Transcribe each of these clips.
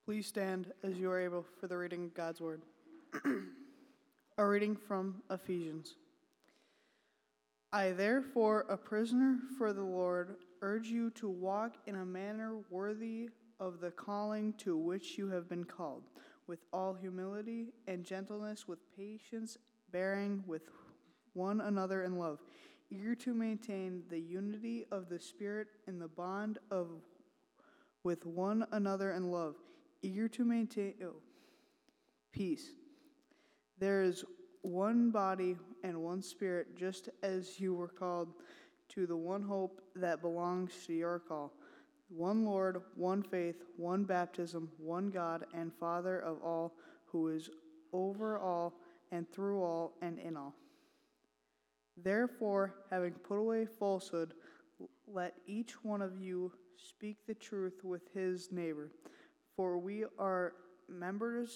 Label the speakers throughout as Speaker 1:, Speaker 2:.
Speaker 1: Please stand as you are able for the reading of God's Word. A reading from Ephesians. I, therefore, a prisoner for the Lord, urge you to walk in a manner worthy of the calling to which you have been called, with all humility and gentleness, with patience, bearing with one another in love, eager to maintain the unity of the Spirit in the bond of with one another in love, eager to maintain peace. There is one body and one Spirit, just as you were called to the one hope that belongs to your call. One Lord, one faith, one baptism, one God and Father of all, who is over all and through all and in all. Therefore, having put away falsehood, let each one of you speak the truth with his neighbor, for we are members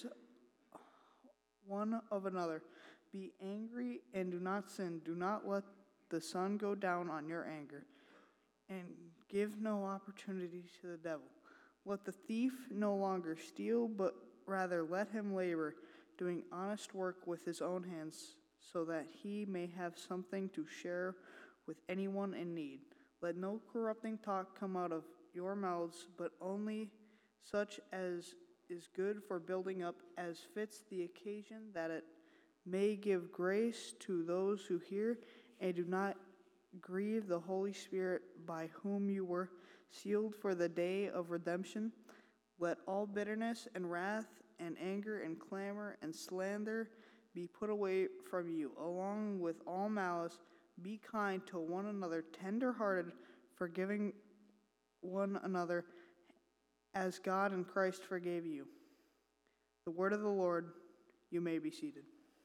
Speaker 1: one of another. Be angry and do not sin. Do not let the sun go down on your anger, and give no opportunity to the devil. Let the thief no longer steal, but rather let him labor, doing honest work with his own hands, so that he may have something to share with anyone in need. Let no corrupting talk come out of your mouths, but only such as is good for building up, as fits the occasion, that it may give grace to those who hear, and do not grieve the Holy Spirit, by whom you were sealed for the day of redemption. Let all bitterness and wrath and anger and clamor and slander be put away from you, along with all malice. Be kind to one another, tender-hearted, forgiving one another, as God in Christ forgave you. The word of the Lord. You may be seated.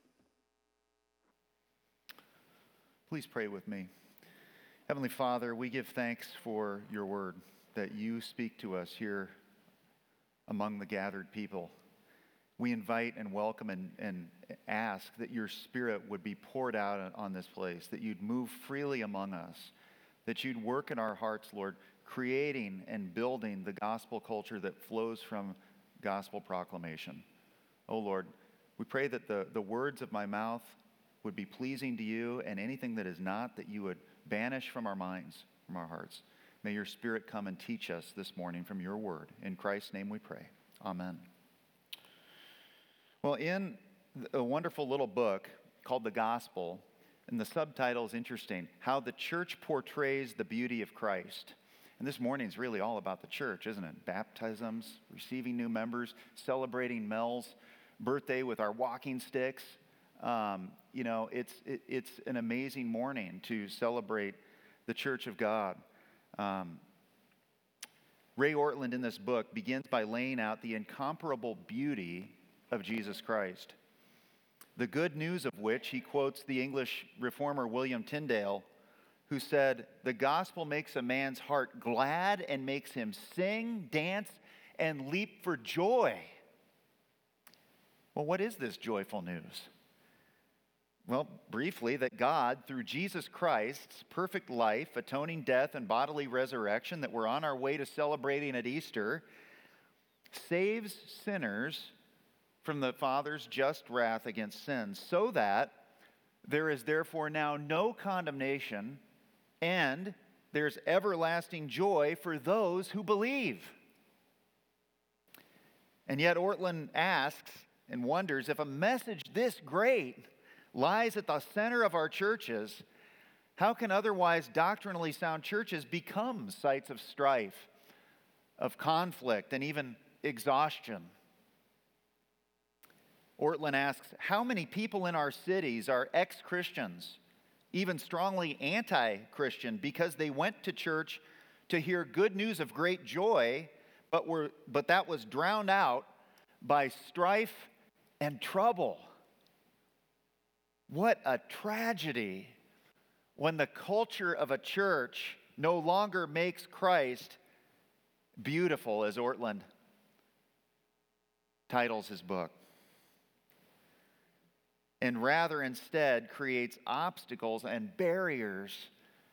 Speaker 2: Please pray with me. Heavenly Father, we give thanks for your word, that you speak to us here among the gathered people. We invite and welcome and ask that your Spirit would be poured out on this place, that you'd move freely among us, that you'd work in our hearts, Lord, creating and building the gospel culture that flows from gospel proclamation. Oh Lord, we pray that the words of my mouth would be pleasing to you, and anything that is not, that you would banish from our minds, from our hearts. May your Spirit come and teach us this morning from your word. In Christ's name we pray. Amen. Well, in a wonderful little book called The Gospel, and the subtitle is interesting, How the Church Portrays the Beauty of Christ. And this morning is really all about the church, isn't it? Baptisms, receiving new members, celebrating Mel's birthday with our walking sticks. It's an amazing morning to celebrate the Church of God. Ray Ortlund in this book begins by laying out the incomparable beauty of Jesus Christ, the good news of which he quotes the English reformer William Tyndale, who said, "The gospel makes a man's heart glad and makes him sing, dance, and leap for joy." Well, what is this joyful news? Well, briefly, that God, through Jesus Christ's perfect life, atoning death, and bodily resurrection that we're on our way to celebrating at Easter, saves sinners from the Father's just wrath against sin, so that there is therefore now no condemnation, and there's everlasting joy for those who believe. And yet Ortlund asks and wonders, if a message this great lies at the center of our churches, how can otherwise doctrinally sound churches become sites of strife, of conflict, and even exhaustion? Ortlund asks, how many people in our cities are ex-Christians, even strongly anti-Christian, because they went to church to hear good news of great joy, but that was drowned out by strife and trouble? What a tragedy when the culture of a church no longer makes Christ beautiful, as Ortlund titles his book, and rather instead creates obstacles and barriers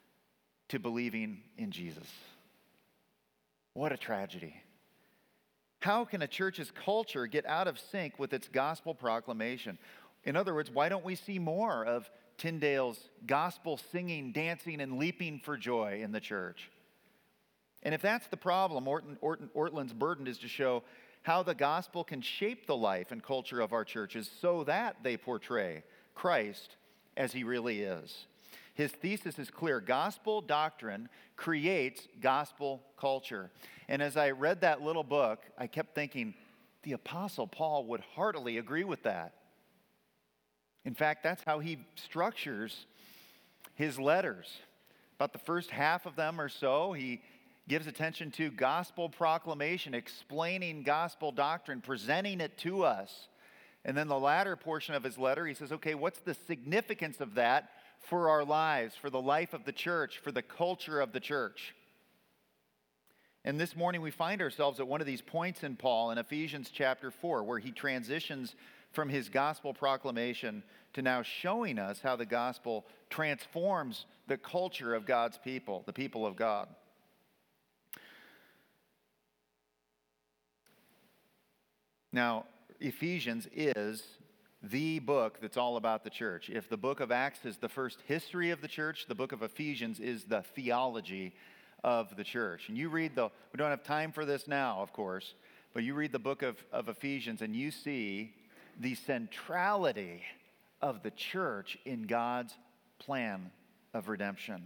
Speaker 2: to believing in Jesus. What a tragedy. How can a church's culture get out of sync with its gospel proclamation? In other words, why don't we see more of Tyndale's gospel singing, dancing, and leaping for joy in the church? And if that's the problem, Ortland's burden is to show how the gospel can shape the life and culture of our churches so that they portray Christ as he really is. His thesis is clear. Gospel doctrine creates gospel culture. And as I read that little book, I kept thinking, the Apostle Paul would heartily agree with that. In fact, that's how he structures his letters. About the first half of them or so, he gives attention to gospel proclamation, explaining gospel doctrine, presenting it to us. And then the latter portion of his letter, he says, okay, what's the significance of that for our lives, for the life of the church, for the culture of the church? And this morning we find ourselves at one of these points in Paul in Ephesians chapter 4, where he transitions from his gospel proclamation to now showing us how the gospel transforms the culture of God's people, the people of God. Now, Ephesians is the book that's all about the church. If the book of Acts is the first history of the church, the book of Ephesians is the theology of the church. And you read we don't have time for this now, of course, but you read the book of Ephesians and you see the centrality of the church in God's plan of redemption.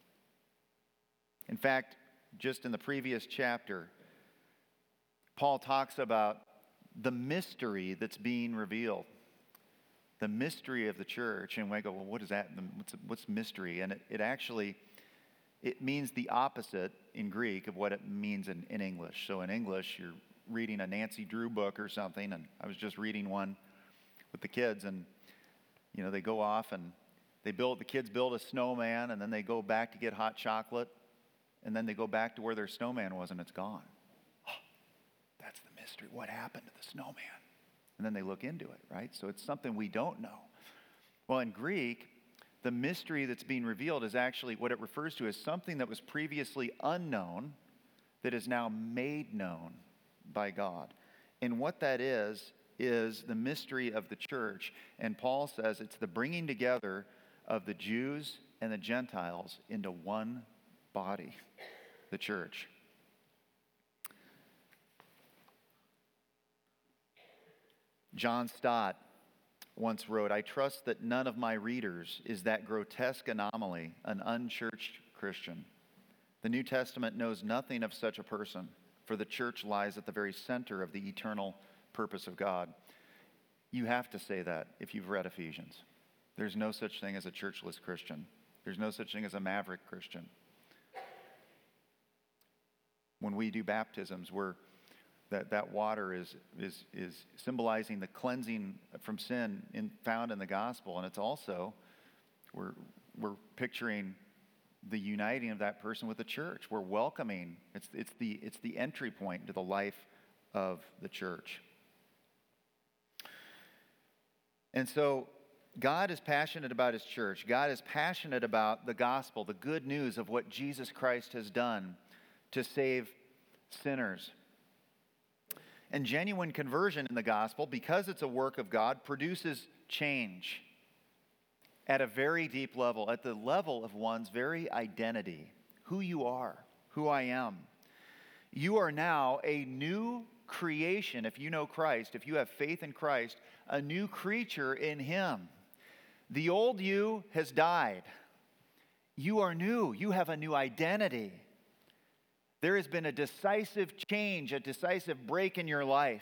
Speaker 2: In fact, just in the previous chapter, Paul talks about the mystery that's being revealed. The mystery of the church. And we go, well, what is that? What's mystery? And it means the opposite in Greek of what it means in English. So in English, you're reading a Nancy Drew book or something, and I was just reading one with the kids, and they go off and the kids build a snowman, and then they go back to get hot chocolate, and then they go back to where their snowman was, and it's gone. That's the mystery. What happened to the snowman? And then they look into it, right? So it's something we don't know. Well, in Greek, the mystery that's being revealed is actually what it refers to as something that was previously unknown that is now made known by God. And what that is the mystery of the church. And Paul says it's the bringing together of the Jews and the Gentiles into one body, the church. John Stott once wrote, "I trust that none of my readers is that grotesque anomaly, an unchurched Christian. The New Testament knows nothing of such a person, for the church lies at the very center of the eternal purpose of God." You have to say that if you've read Ephesians. There's no such thing as a churchless Christian. There's no such thing as a maverick Christian. When we do baptisms, that water is symbolizing the cleansing from sin found in the gospel, and it's also we're picturing the uniting of that person with the church. We're welcoming. It's the entry point into the life of the church. And so God is passionate about his church. God is passionate about the gospel, the good news of what Jesus Christ has done to save sinners. And genuine conversion in the gospel, because it's a work of God, produces change at a very deep level, at the level of one's very identity, who you are, who I am. You are now a new creation if you know Christ, if you have faith in Christ, a new creature in him. The old you has died. You are new. You have a new identity. There has been a decisive change, a decisive break in your life.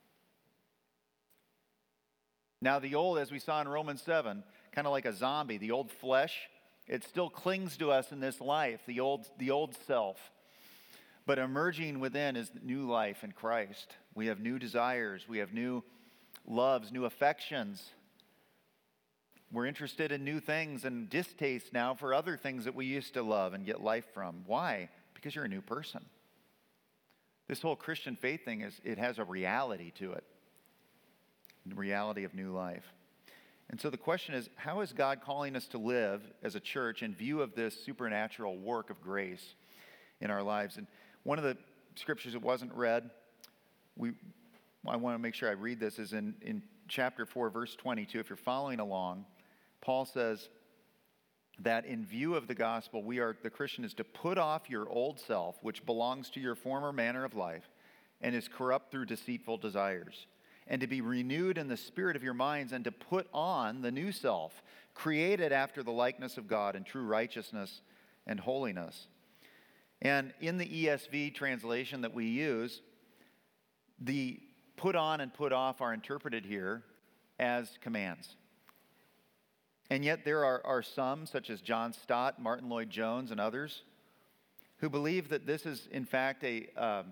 Speaker 2: Now the old, as we saw in Romans 7, kind of like a zombie, the old flesh, it still clings to us in this life, the old self. But emerging within is new life in Christ. We have new desires. We have new loves, new affections. We're interested in new things and distaste now for other things that we used to love and get life from. Why? Because you're a new person. This whole Christian faith thing it has a reality to it. The reality of new life. And so the question is, how is God calling us to live as a church in view of this supernatural work of grace in our lives? And one of the scriptures that wasn't read I want to make sure I read this, is in chapter 4, verse 22. If you're following along, Paul says that in view of the gospel, the Christian is to put off your old self, which belongs to your former manner of life and is corrupt through deceitful desires, and to be renewed in the spirit of your minds, and to put on the new self, created after the likeness of God in true righteousness and holiness. And in the ESV translation that we use, the put on and put off are interpreted here as commands. And yet there are some, such as John Stott, Martin Lloyd-Jones, and others, who believe that this is in fact a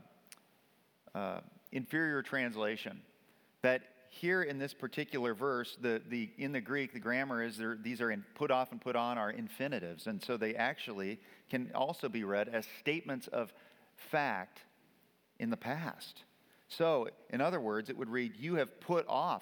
Speaker 2: inferior translation. That here in this particular verse, in the Greek, the grammar is these are put off and put on are infinitives, and so they actually can also be read as statements of fact in the past. So, in other words, it would read, you have put off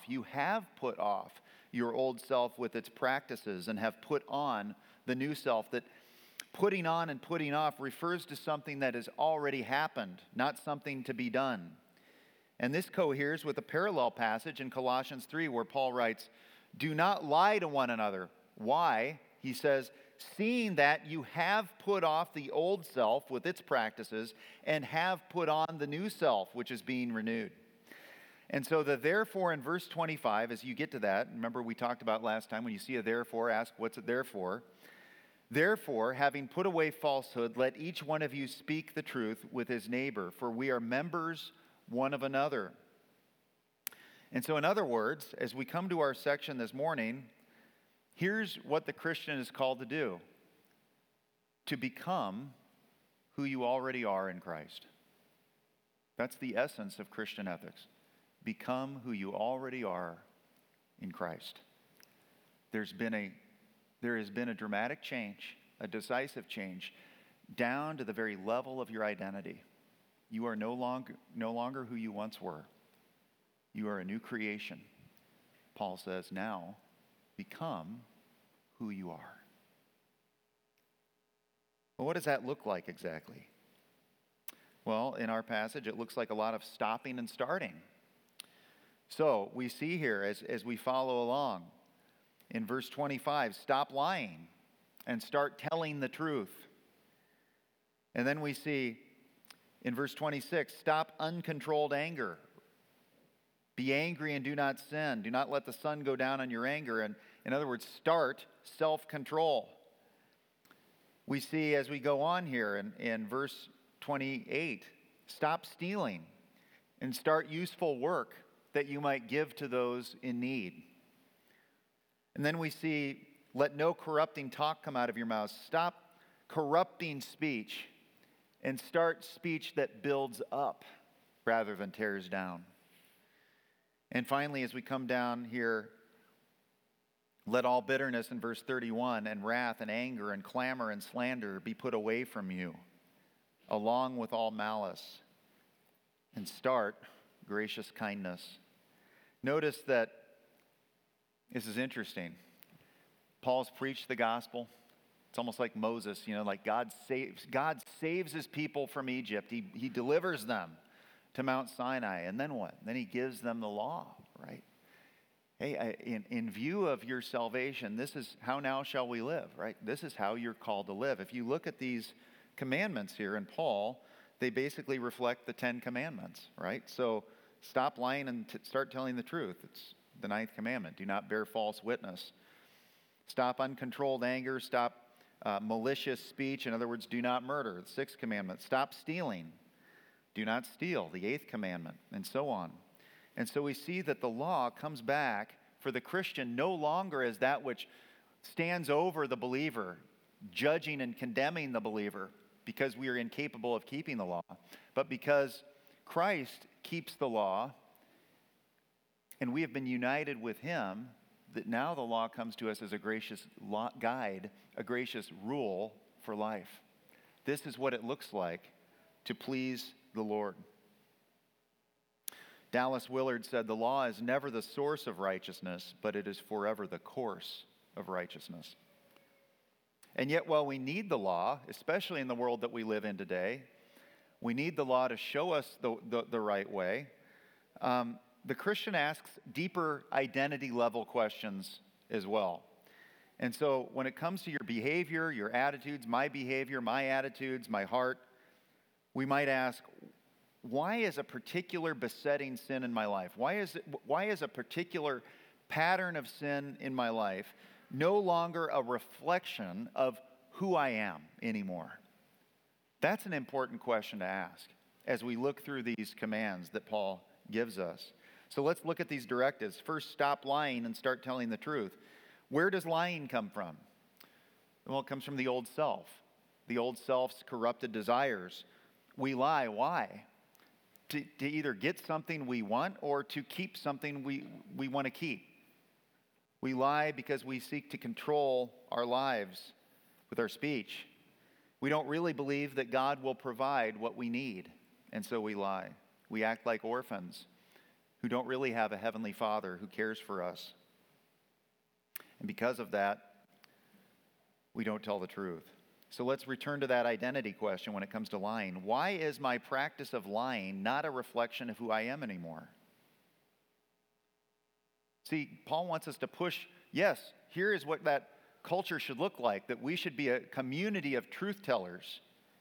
Speaker 2: your old self with its practices and have put on the new self. That putting on and putting off refers to something that has already happened, not something to be done. And this coheres with a parallel passage in Colossians 3 where Paul writes, do not lie to one another. Why? He says, seeing that you have put off the old self with its practices and have put on the new self, which is being renewed. And so the therefore in verse 25, as you get to that, remember we talked about last time, when you see a therefore, ask what's it there for? Therefore, having put away falsehood, let each one of you speak the truth with his neighbor, for we are members one of another. And so in other words, as we come to our section this morning, here's what the Christian is called to do: to become who you already are in Christ. That's the essence of Christian ethics. Become who you already are in Christ. There has been a dramatic change, a decisive change, down to the very level of your identity. You are no longer who you once were. You are a new creation. Paul says, now become who you are. Well, what does that look like exactly? Well, in our passage, it looks like a lot of stopping and starting. So we see here as we follow along in verse 25, stop lying and start telling the truth. And then we see in verse 26, stop uncontrolled anger. Be angry and do not sin. Do not let the sun go down on your anger. And in other words, start self-control. We see as we go on here in verse 28, stop stealing and start useful work that you might give to those in need. And then we see, let no corrupting talk come out of your mouth. Stop corrupting speech and start speech that builds up rather than tears down. And finally, as we come down here, let all bitterness in verse 31 and wrath and anger and clamor and slander be put away from you, along with all malice, and start gracious kindness. Notice that this is interesting. Paul's preached the gospel. It's almost like Moses, like God saves his people from Egypt. He delivers them to Mount Sinai. And then what? Then he gives them the law, right? Hey, in view of your salvation, this is how now shall we live, right? This is how you're called to live. If you look at these commandments here in Paul, they basically reflect the 10 commandments, right? So stop lying and start telling the truth. It's the 9th commandment. Do not bear false witness. Stop uncontrolled anger. Stop malicious speech. In other words, do not murder. The 6th commandment. Stop stealing. Do not steal. The 8th commandment, and so on. And so we see that the law comes back for the Christian no longer as that which stands over the believer, judging and condemning the believer because we are incapable of keeping the law, but because Christ keeps the law and we have been united with him, that now the law comes to us as a gracious guide, a gracious rule for life. This is what it looks like to please the Lord. Dallas Willard said, the law is never the source of righteousness, but it is forever the course of righteousness. And yet, while we need the law, especially in the world that we live in today, we need the law to show us the right way. the Christian asks deeper identity level questions as well. And so when it comes to your behavior, your attitudes, my behavior, my attitudes, my heart, we might ask, why is a particular besetting sin in my life? Why is a particular pattern of sin in my life no longer a reflection of who I am anymore? That's an important question to ask as we look through these commands that Paul gives us. So let's look at these directives. First, stop lying and start telling the truth. Where does lying come from? Well, it comes from the old self. The old self's corrupted desires. We lie. Why? To either get something we want or to keep something we want to keep. We lie because we seek to control our lives with our speech. We don't really believe that God will provide what we need, and so we lie. We act like orphans who don't really have a heavenly Father who cares for us. And because of that, we don't tell the truth. So let's return to that identity question when it comes to lying. Why is my practice of lying not a reflection of who I am anymore? See, Paul wants us to push, yes, here is what that culture should look like, that we should be a community of truth tellers.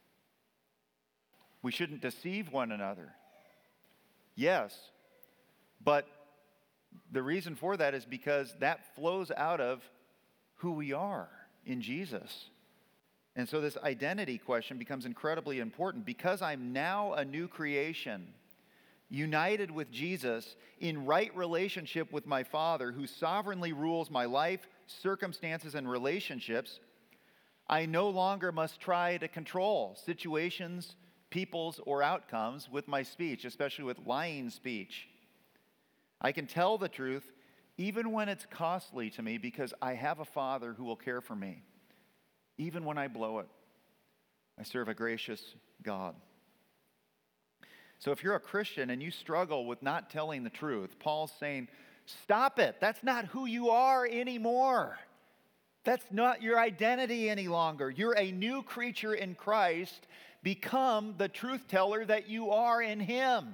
Speaker 2: We shouldn't deceive one another. Yes, but the reason for that is because that flows out of who we are in Jesus. And so this identity question becomes incredibly important. Because I'm now a new creation, united with Jesus, in right relationship with my Father, who sovereignly rules my life, circumstances, and relationships, I no longer must try to control situations, peoples, or outcomes with my speech, especially with lying speech. I can tell the truth even when it's costly to me because I have a Father who will care for me. Even when I blow it, I serve a gracious God. So if you're a Christian and you struggle with not telling the truth, Paul's saying, stop it. That's not who you are anymore. That's not your identity any longer. You're a new creature in Christ. Become the truth teller that you are in Him.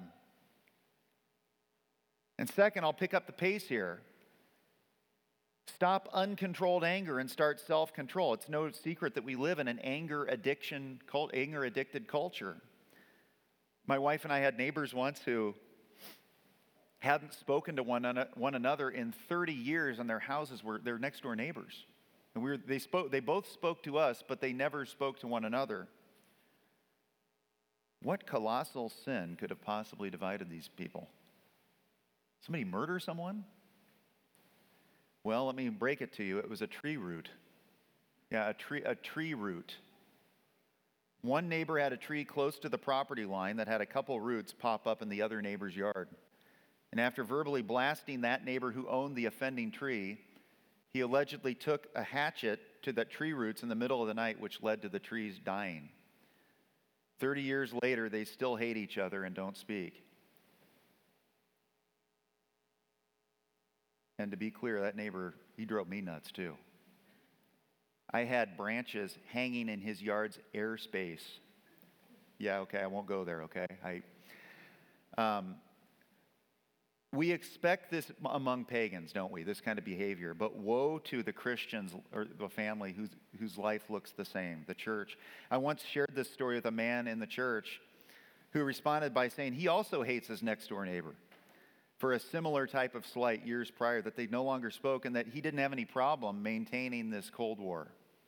Speaker 2: And second, I'll pick up the pace here. Stop uncontrolled anger and start self-control. It's no secret that we live in an anger-addicted culture. My wife and I had neighbors once who hadn't spoken to one another in 30 years, and their houses were their next-door neighbors. And they both spoke to us, but they never spoke to one another. What colossal sin could have possibly divided these people? Somebody murder someone? Well, let me break it to you. It was a tree root. Yeah, a tree root. One neighbor had a tree close to the property line that had a couple roots pop up in the other neighbor's yard. And after verbally blasting that neighbor who owned the offending tree, he allegedly took a hatchet to the tree roots in the middle of the night, which led to the trees dying. 30 years later, they still hate each other and don't speak. And to be clear, that neighbor, he drove me nuts too. I had branches hanging in his yard's airspace. Yeah, okay, I won't go there, okay? We expect this among pagans, don't we? This kind of behavior. But woe to the Christians or the family whose life looks the same, the church. I once shared this story with a man in the church who responded by saying he also hates his next door neighbor for a similar type of slight years prior, that they no longer spoke and that he didn't have any problem maintaining this Cold War.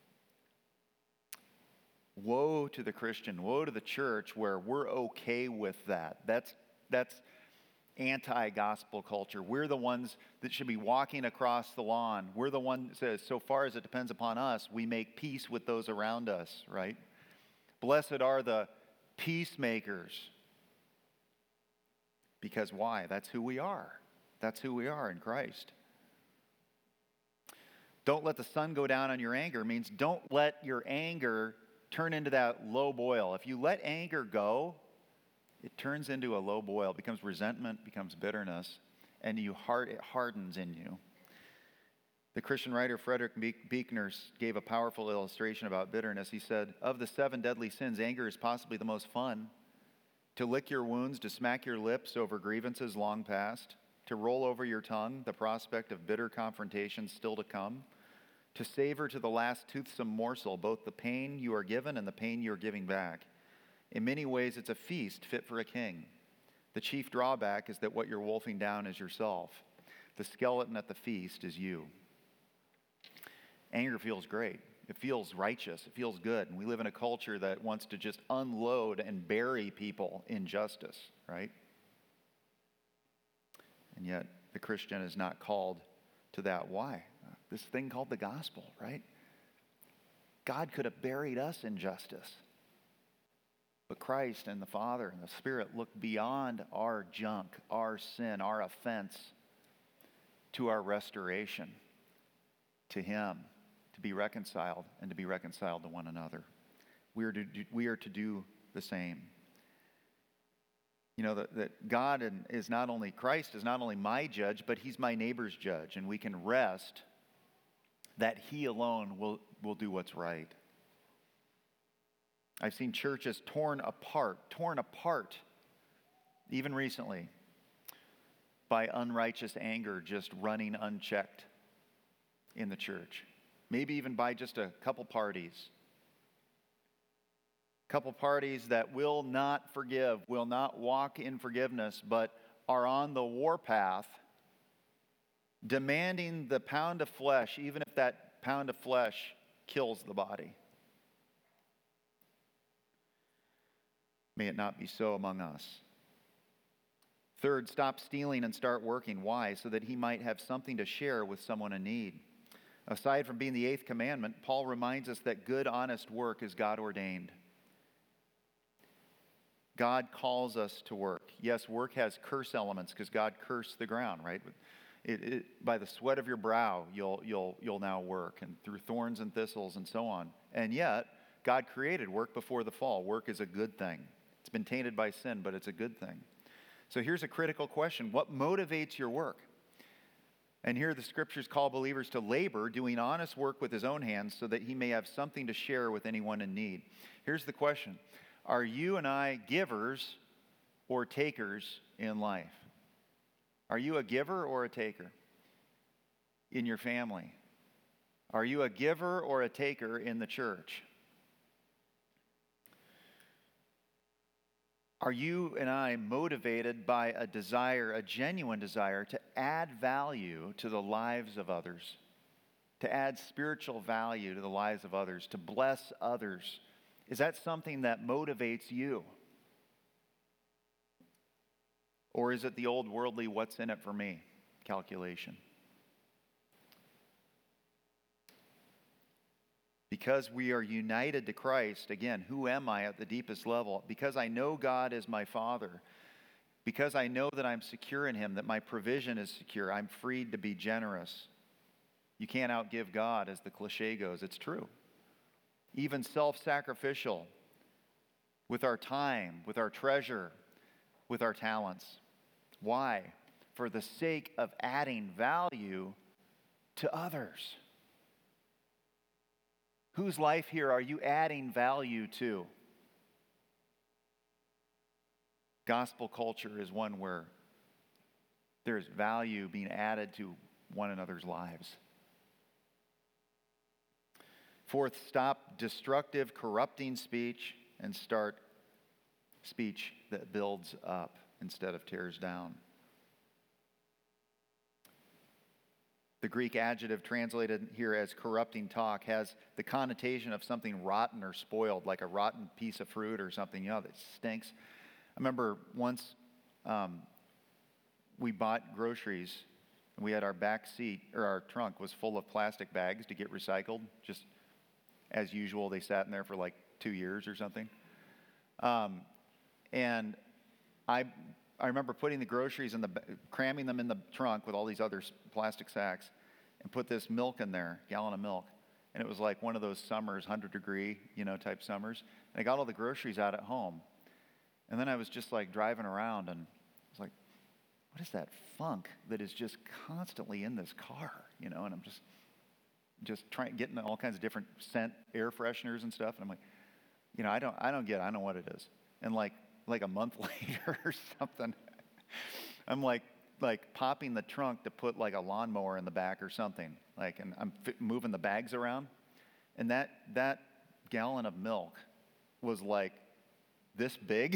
Speaker 2: Woe to the Christian, woe to the church where we're okay with that. That's anti-gospel culture. We're the ones that should be walking across the lawn. We're the one that says, so far as it depends upon us, we make peace with those around us, right? Blessed are the peacemakers. Because why? That's who we are. That's who we are in Christ. Don't let the sun go down on your anger means don't let your anger turn into that low boil. If you let anger go, it turns into a low boil. It becomes resentment, becomes bitterness, and it hardens in you. The Christian writer Frederick Buechner gave a powerful illustration about bitterness. He said, of the 7 deadly sins, anger is possibly the most fun. To lick your wounds, to smack your lips over grievances long past, to roll over your tongue the prospect of bitter confrontations still to come, to savor to the last toothsome morsel both the pain you are given and the pain you are giving back. In many ways, it's a feast fit for a king. The chief drawback is that what you're wolfing down is yourself. The skeleton at the feast is you. Anger feels great. It feels righteous. It feels good. And we live in a culture that wants to just unload and bury people in justice, right? And yet, the Christian is not called to that. Why? This thing called the gospel, right? God could have buried us in justice. But Christ and the Father and the Spirit look beyond our junk, our sin, our offense, to our restoration, to Him, to be reconciled and to be reconciled to one another. We are to do the same. You know, that God is not only, Christ is not only my judge, but He's my neighbor's judge. And we can rest that He alone will do what's right. I've seen churches torn apart, even recently, by unrighteous anger just running unchecked in the church. Maybe even by just a couple parties. Couple parties that will not forgive, will not walk in forgiveness, but are on the warpath, demanding the pound of flesh, even if that pound of flesh kills the body. May it not be so among us. Third, stop stealing and start working. Why? So that he might have something to share with someone in need. Aside from being the eighth commandment, Paul reminds us that good, honest work is God ordained. God calls us to work. Yes, work has curse elements because God cursed the ground, right? By the sweat of your brow, you'll now work, and through thorns and thistles and so on. And yet, God created work before the fall. Work is a good thing. It's been tainted by sin, but it's a good thing. So here's a critical question. What motivates your work? And here the scriptures call believers to labor, doing honest work with his own hands so that he may have something to share with anyone in need. Here's the question. Are you and I givers or takers in life? Are you a giver or a taker in your family? Are you a giver or a taker in the church? Are you and I motivated by a desire, a genuine desire, to add value to the lives of others, to add spiritual value to the lives of others, to bless others? Is that something that motivates you? Or is it the old worldly, what's in it for me calculation? Because we are united to Christ, again, who am I at the deepest level? Because I know God is my Father. Because I know that I'm secure in Him, that my provision is secure. I'm freed to be generous. You can't outgive God, as the cliche goes. It's true. Even self-sacrificial with our time, with our treasure, with our talents. Why? For the sake of adding value to others. Whose life here are you adding value to? Gospel culture is one where there's value being added to one another's lives. Fourth, stop destructive, corrupting speech and start speech that builds up instead of tears down. The Greek adjective translated here as corrupting talk has the connotation of something rotten or spoiled, like a rotten piece of fruit or something, that stinks. I remember once we bought groceries, and we had our back seat, or our trunk was full of plastic bags to get recycled. Just as usual, they sat in there for like 2 years or something. And I remember putting the groceries cramming them in the trunk with all these other plastic sacks, and put this milk in there, gallon of milk. And it was like one of those summers, 100-degree, type summers. And I got all the groceries out at home. And then I was just like driving around, and I was like, what is that funk that is just constantly in this car? And I'm just getting all kinds of different scent air fresheners and stuff. And I'm like, I don't get it. I don't know what it is. And like like a month later or something. I'm like popping the trunk to put like a lawnmower in the back or something. And I'm moving the bags around. And that gallon of milk was like this big.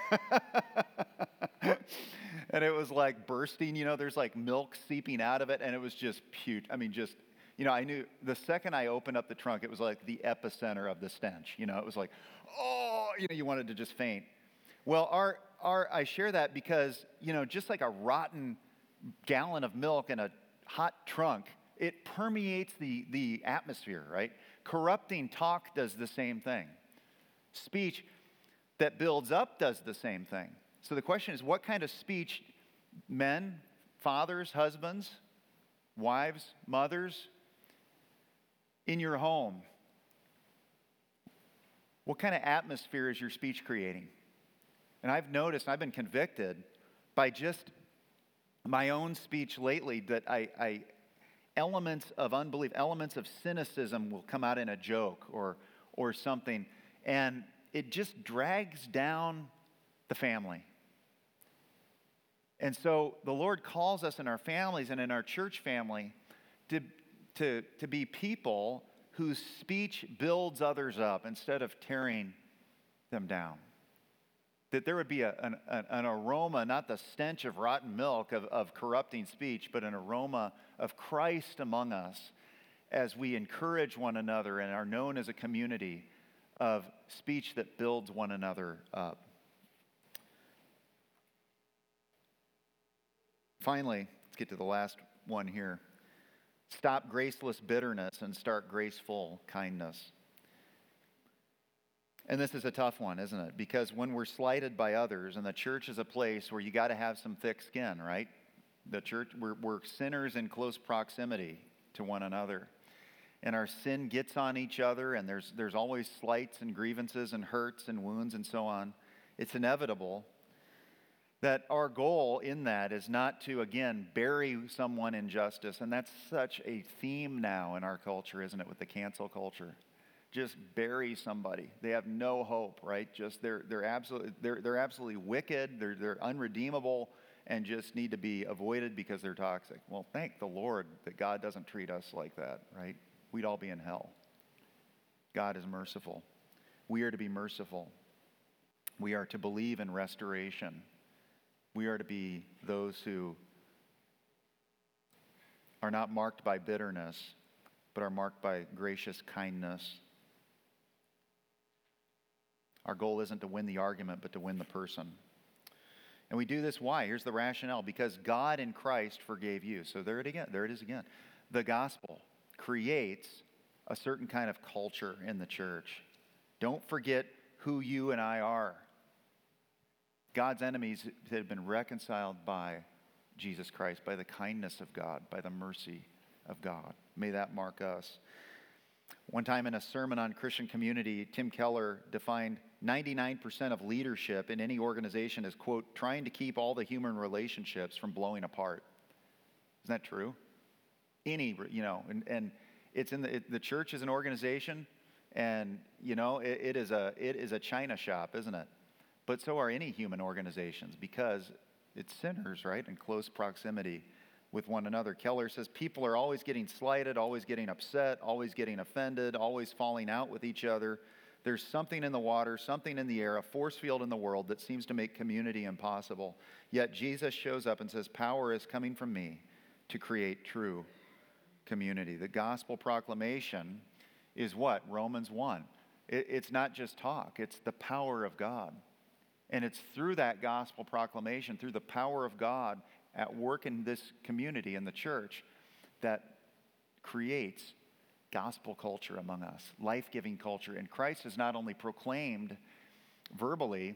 Speaker 2: And it was like bursting, there's like milk seeping out of it. And it was just I knew the second I opened up the trunk, it was like the epicenter of the stench. It was like, oh, you wanted to just faint. Well, I share that because, just like a rotten gallon of milk in a hot trunk, it permeates the atmosphere, right? Corrupting talk does the same thing. Speech that builds up does the same thing. So the question is, what kind of speech men, fathers, husbands, wives, mothers, in your home, what kind of atmosphere is your speech creating? And I've noticed, I've been convicted by just my own speech lately that elements of unbelief, elements of cynicism will come out in a joke or something, and it just drags down the family. And so the Lord calls us in our families and in our church family to be people whose speech builds others up instead of tearing them down. That there would be an aroma, not the stench of rotten milk, of corrupting speech, but an aroma of Christ among us as we encourage one another and are known as a community of speech that builds one another up. Finally, let's get to the last one here. Stop graceless bitterness and start graceful kindness. And this is a tough one, isn't it? Because when we're slighted by others, and the church is a place where you got to have some thick skin, right? The church, we're sinners in close proximity to one another. And our sin gets on each other, and there's always slights and grievances and hurts and wounds and so on. It's inevitable that our goal in that is not to, again, bury someone in justice. And that's such a theme now in our culture, isn't it, with the cancel culture? Just bury somebody. They have no hope, right? Just they're absolutely wicked. They're unredeemable and just need to be avoided because they're toxic. Well, thank the Lord that God doesn't treat us like that, right? We'd all be in hell. God is merciful. We are to be merciful. We are to believe in restoration. We are to be those who are not marked by bitterness, but are marked by gracious kindness. Our goal isn't to win the argument, but to win the person. And we do this, why? Here's the rationale. Because God in Christ forgave you. So there it is again. The gospel creates a certain kind of culture in the church. Don't forget who you and I are. God's enemies have been reconciled by Jesus Christ, by the kindness of God, by the mercy of God. May that mark us. One time in a sermon on Christian community, Tim Keller defined 99% of leadership in any organization as, quote, trying to keep all the human relationships from blowing apart. Isn't that true? And it's in the church is an organization, and, it is a china shop, isn't it? But so are any human organizations because it's sinners, right, in close proximity with one another. Keller says people are always getting slighted, always getting upset, always getting offended, always falling out with each other. There's something in the water, something in the air, a force field in the world that seems to make community impossible. Yet Jesus shows up and says, power is coming from me to create true community. The gospel proclamation is what? Romans 1. It's not just talk, it's the power of God. And it's through that gospel proclamation, through the power of God at work in this community, in the church, that creates gospel culture among us, life-giving culture. And Christ is not only proclaimed verbally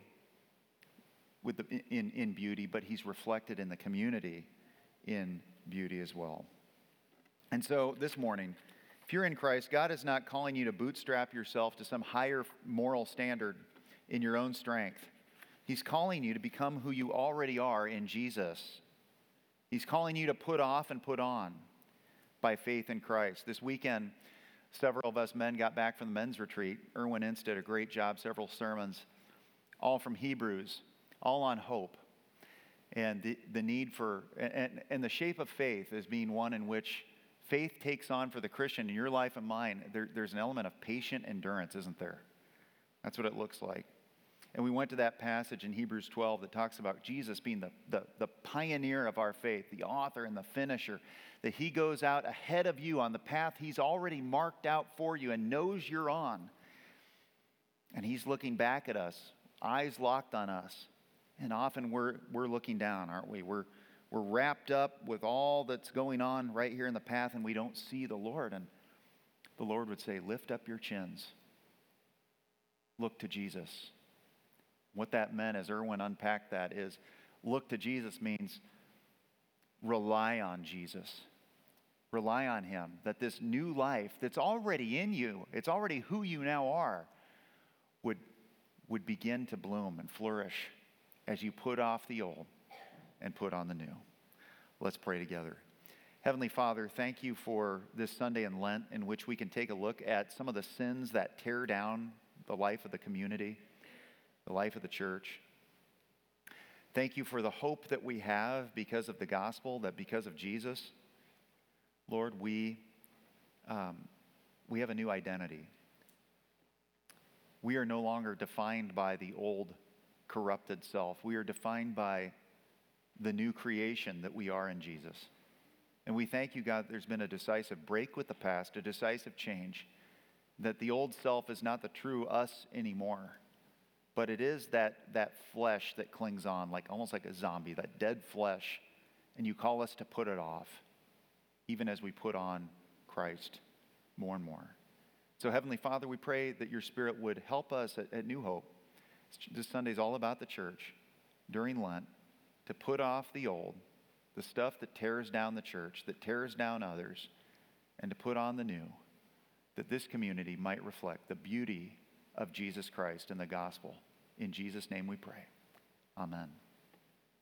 Speaker 2: in beauty, but he's reflected in the community in beauty as well. And so this morning, if you're in Christ, God is not calling you to bootstrap yourself to some higher moral standard in your own strength. He's calling you to become who you already are in Jesus. He's calling you to put off and put on by faith in Christ. This weekend, several of us men got back from the men's retreat. Erwin Ince did a great job, several sermons all from Hebrews, all on hope. And the need for, and the shape of faith as being one in which faith takes on for the Christian in your life and mine. There's an element of patient endurance, isn't there? That's what it looks like. And we went to that passage in Hebrews 12 that talks about Jesus being the pioneer of our faith, the author and the finisher, that he goes out ahead of you on the path he's already marked out for you and knows you're on. And he's looking back at us, eyes locked on us. And often we're looking down, aren't we? We're wrapped up with all that's going on right here in the path, and we don't see the Lord. And the Lord would say, lift up your chins. Look to Jesus. What that meant, as Erwin unpacked that, is look to Jesus means rely on Jesus. Rely on him. That this new life that's already in you, it's already who you now are, would begin to bloom and flourish as you put off the old and put on the new. Let's pray together. Heavenly Father, thank you for this Sunday in Lent in which we can take a look at some of the sins that tear down the life of the community, the life of the church. Thank you for the hope that we have because of the gospel, that because of Jesus, Lord, we have a new identity. We are no longer defined by the old corrupted self. We are defined by the new creation that we are in Jesus. And we thank you, God, there's been a decisive break with the past, a decisive change, that the old self is not the true us anymore, but it is that flesh that clings on, like almost like a zombie, that dead flesh, and you call us to put it off, even as we put on Christ more and more. So Heavenly Father, we pray that your Spirit would help us at New Hope. This Sunday is all about the church during Lent, to put off the old, the stuff that tears down the church, that tears down others, and to put on the new, that this community might reflect the beauty of Jesus Christ and the gospel. In Jesus' name we pray. Amen.